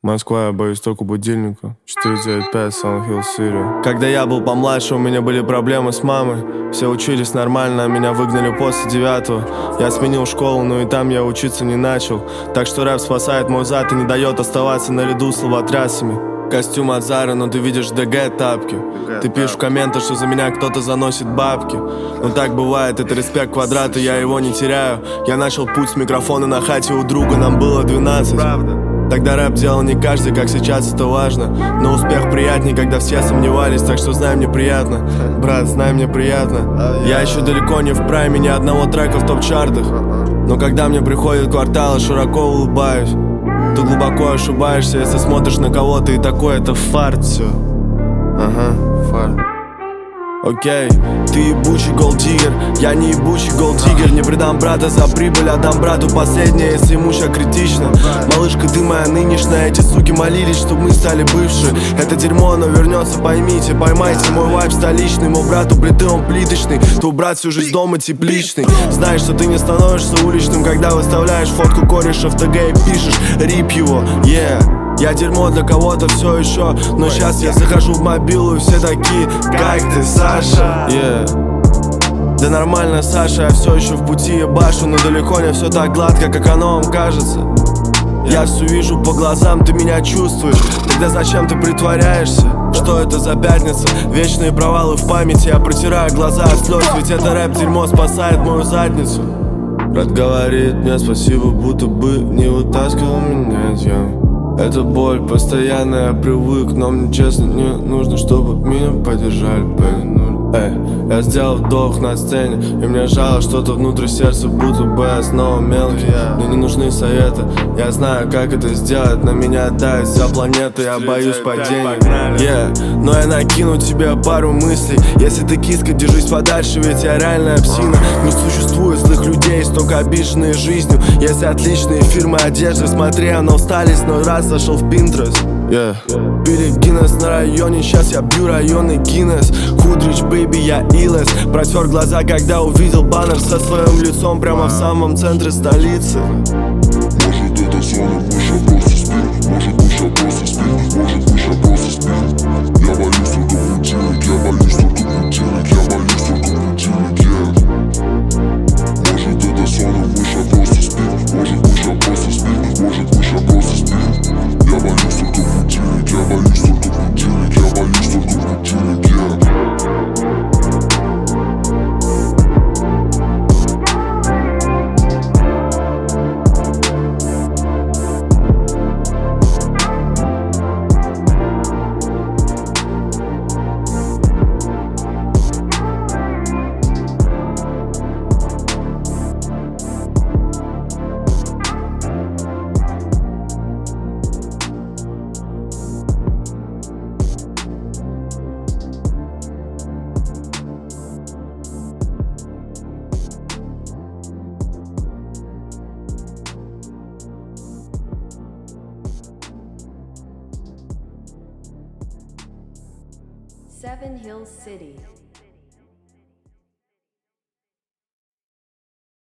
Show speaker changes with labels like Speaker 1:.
Speaker 1: Москва, я боюсь только будильника. 495 Silent Hill City. Когда я был помладше, у меня были проблемы с мамой. Все учились нормально, а меня выгнали после 9. Я сменил школу, но и там я учиться не начал. Так что рэп спасает мой зад и не дает оставаться наряду с лоботрясами. Костюм от Зары, но ты видишь ДГ тапки. Ты пишешь в комментах, что за меня кто-то заносит бабки. Но так бывает, это респект квадрата, я его не теряю. Я начал путь с микрофона на хате у друга, нам было 12. Тогда рэп делал не каждый, как сейчас это важно. Но успех приятней, когда все сомневались. Так что знай, мне приятно, брат, знай, мне приятно. Я еще далеко не в прайме ни одного трека в топ-чартах. Но когда мне приходит квартал, я широко улыбаюсь. Ты глубоко ошибаешься, если смотришь на кого-то и такой, это фарт все. Ага, фарт. Окей, ты ебучий голддиггер, я не ебучий голддиггер. Не предам брата за прибыль, отдам брату последнее, если ему ща критично. Малышка, ты моя нынешняя, эти суки молились, чтобы мы стали бывшие. Это дерьмо, оно вернется, поймите, поймайте. Мой вайб столичный, мой брат у плиты, он плиточный. Твой брат всю жизнь дома тепличный. Знаешь, что ты не становишься уличным, когда выставляешь фотку кореша в ТГ и пишешь рип его, yeah. Я дерьмо для кого-то все еще, но сейчас я захожу в мобилу и все такие, как ты, Саша? Yeah. Да нормально, Саша, я все еще в пути ебашу, но далеко не все так гладко, как оно вам кажется. Я все вижу по глазам, ты меня чувствуешь. Тогда зачем ты притворяешься? Что это за пятница? Вечные провалы в памяти, я протираю глаза от слез, ведь это рэп-дерьмо спасает мою задницу. Брат говорит мне спасибо, будто бы не вытаскивал меня из ямы. Это боль, постоянно я привык, но мне честно не нужно, чтобы меня поддержали. Я сделал вдох на сцене, и мне жало что-то внутри сердца, будто бы я снова мелкий. Мне не нужны советы, я знаю, как это сделать. На меня давит вся планета, я боюсь падения. Но я накину тебе пару мыслей. Если ты киска, держись подальше, ведь я реальная псина. Не существует злых людей, столько обиженные жизнью. Есть отличные фирмы одежды, смотри, она устались, но раз зашел в Pinterest. Пили Гиннес на районе, сейчас я бью районный Гиннес. Худрич, бэйби, я Илэс. Протер глаза, когда увидел баннер со своим лицом прямо в самом центре столицы.
Speaker 2: Может это сон, мы ща просто спим. Может мы ща просто спим. Может мы ща просто спим. Я боюсь только будильник, я боюсь только будильник. Я боюсь только будильник, yeah. Может это сон, мы ща просто спим. Может мы ща просто спим. Может мы ща просто спим. Я боюсь только будильник, я боюсь только будильник. Я боюсь только будильник, yeah.
Speaker 3: Seven Hills City.